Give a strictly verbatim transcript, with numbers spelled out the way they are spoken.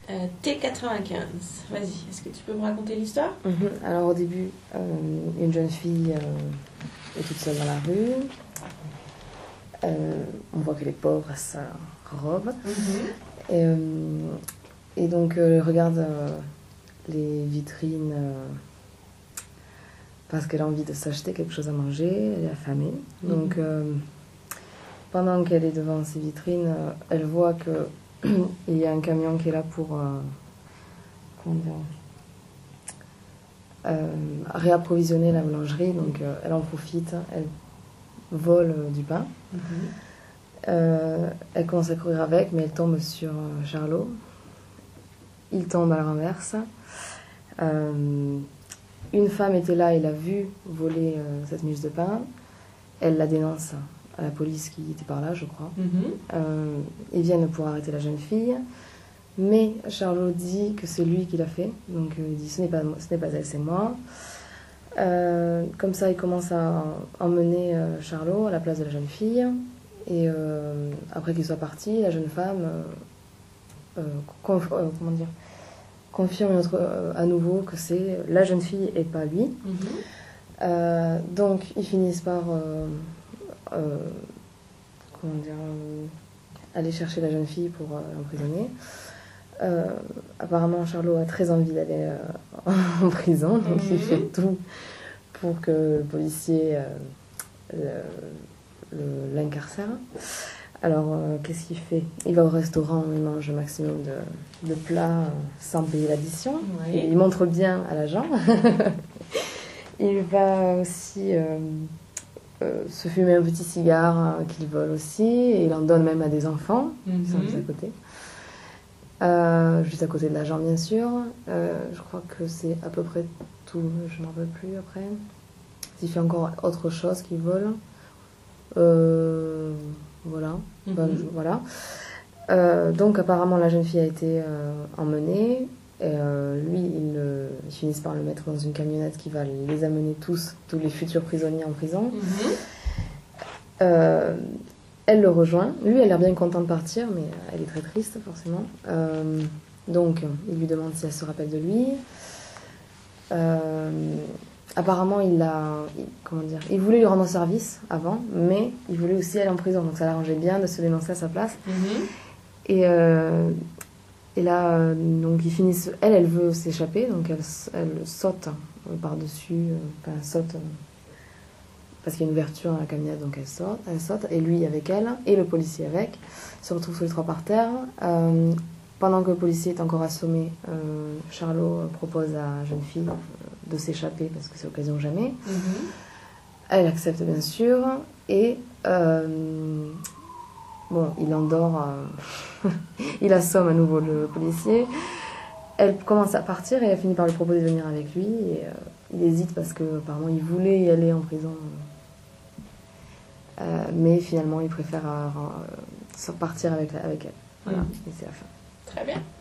Euh, T quatre-vingt-quinze. Vas-y, est-ce que tu peux me raconter l'histoire? Mm-hmm. Alors au début, euh, une jeune fille euh, est toute seule dans la rue. Euh, on voit qu'elle est pauvre à sa robe. Mm-hmm. Et, euh, et donc euh, elle regarde euh, les vitrines euh, parce qu'elle a envie de s'acheter quelque chose à manger. Elle est affamée. Mm-hmm. Donc euh, pendant qu'elle est devant ces vitrines, euh, elle voit que il y a un camion qui est là pour euh, comment dire, euh, réapprovisionner la boulangerie. Donc euh, elle en profite, elle vole euh, du pain. Mm-hmm. Euh, elle commence à courir avec, mais elle tombe sur euh, Charlot. Il tombe à la renverse. Euh, une femme était là et l'a vu voler euh, cette miche de pain. Elle la dénonce à la police qui était par là, je crois. Mm-hmm. Euh, ils viennent pour arrêter la jeune fille, mais Charlot dit que c'est lui qui l'a fait. Donc euh, il dit ce n'est pas, ce n'est pas elle, c'est moi. Euh, comme ça, il commence à emmener euh, Charlot à la place de la jeune fille. Et euh, après qu'il soit parti, la jeune femme euh, euh, conf- euh, comment dire, confirme autre, euh, à nouveau que c'est la jeune fille et pas lui. Mm-hmm. Euh, donc ils finissent par euh, euh, comment dire, euh, aller chercher la jeune fille pour euh, l'emprisonner. Euh, apparemment Charlot a très envie d'aller euh, en prison, donc mm-hmm. il fait tout pour que le policier euh, le, le, l'incarcère. Alors euh, qu'est-ce qu'il fait? Il va au restaurant, il mange un maximum de, de plats euh, sans payer l'addition. Oui. Il montre bien à l'agent. Il va aussi euh, euh, se fumer un petit cigare euh, qu'il vole aussi, et il en donne même à des enfants mm-hmm. qui sont juste à côté. Euh, juste à côté de l'agent, bien sûr. Euh, je crois que c'est à peu près tout, je n'en veux plus après. Il fait encore autre chose qu'il vole. Euh, voilà. Mm-hmm. Ben, je, voilà. Euh, donc apparemment la jeune fille a été euh, emmenée. Et euh, lui, ils, euh, ils finissent par le mettre dans une camionnette qui va les amener tous, tous les futurs prisonniers en prison. Mm-hmm. Euh, elle le rejoint. Lui, elle a l'air bien contente de partir, mais elle est très triste, forcément. Euh, donc, il lui demande si elle se rappelle de lui. Euh, apparemment, il a, il, comment dire, il voulait lui rendre service avant, mais il voulait aussi aller en prison. Donc, ça l'arrangeait bien de se dénoncer à sa place. Mm-hmm. Et, euh, et là, donc, ils finissent. Elle, elle veut s'échapper, donc elle, elle saute par-dessus, enfin, elle saute. Parce qu'il y a une ouverture dans la camionnette, donc elle saute, elle saute, et lui avec elle, et le policier avec, se retrouvent tous les trois par terre. Euh, pendant que le policier est encore assommé, euh, Charlot propose à la jeune fille de s'échapper, parce que c'est l'occasion jamais. Mm-hmm. Elle accepte bien sûr, et euh, bon, il endort, euh, il assomme à nouveau le policier. Elle commence à partir, et elle finit par lui proposer de venir avec lui, et euh, il hésite parce qu'apparemment il voulait y aller en prison. Euh, mais finalement, il préfère euh, partir avec, avec elle. Voilà, mmh. Et c'est la fin. Très bien.